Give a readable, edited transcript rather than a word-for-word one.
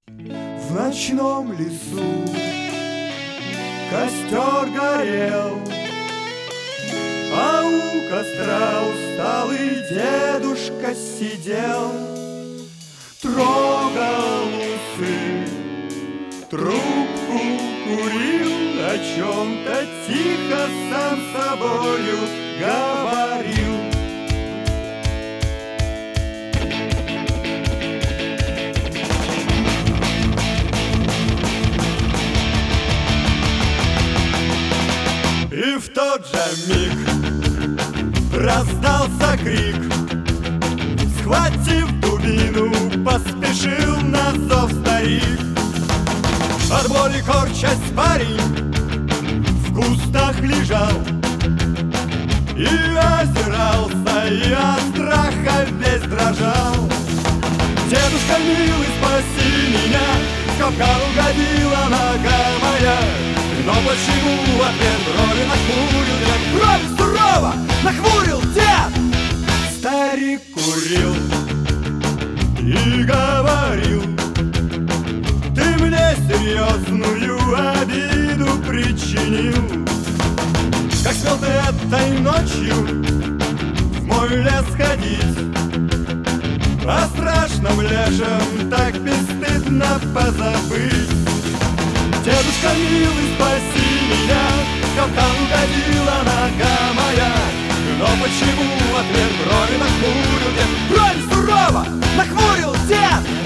В ночном лесу костер горел, а у костра усталый дедушка сидел, трогал усы, трубку курил, о чем-то тихо сам собою говорил. И в тот же миг раздался крик, схватив дубину, поспешил на зов старик. От боли корчась парень в кустах лежал и озирался, и от страха весь дрожал. Дедушка милый, спаси меня, в капкан угодила нога моя. Но почему в ответ брови нахмурил дед? Брови сурово нахмурил дед! Старик курил и говорил: ты мне серьезную обиду причинил. Как смел ты этой ночью в мой лес ходить, о страшном лешем так бесстыдно позабыть. Дедушка милый, спаси меня, в капкан угодила нога моя. Но почему в ответ брови нахмурил дед? Брови сурово нахмурил дед!